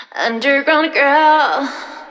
Underground girl.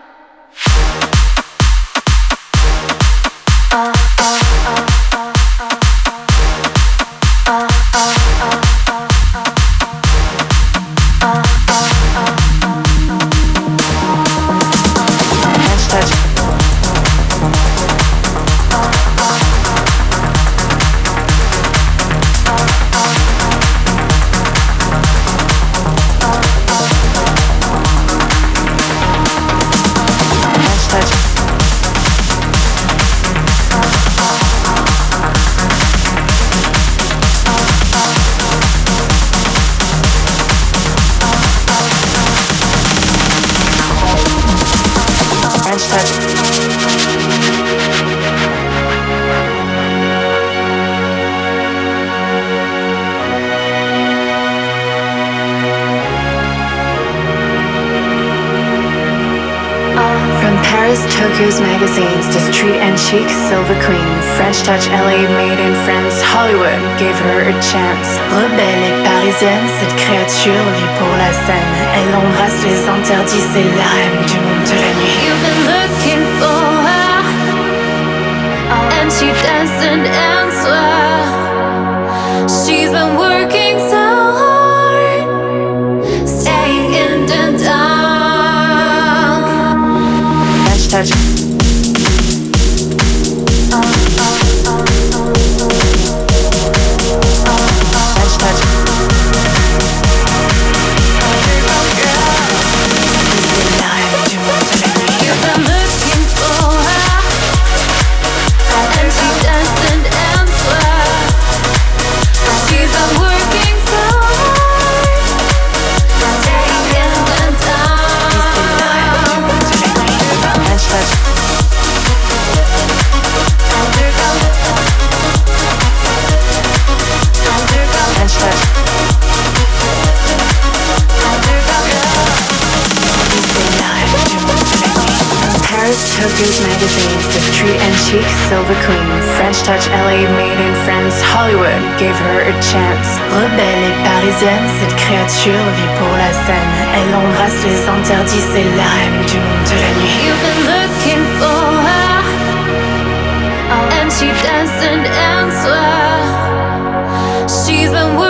Tokyo's magazines to Street and Chic, Silver Queen, French Touch, LA, Made in France, Hollywood gave her a chance. Rebelle et parisienne, cette créature vit pour la scène. Elle embrasse les interdits, c'est la reine du monde de la nuit. You've been looking for her, and she doesn't answer. She's been working so hard, staying in the dark. French Touch. Tokyo's magazines, The Street and Chic, Silver Queen, French Touch, LA, Made in France, Hollywood gave her a chance. Rebelle et parisienne, cette créature vit pour la scène. Elle embrasse les interdits, c'est la reine du monde de la nuit. You've been looking for her, and she doesn't answer. She's been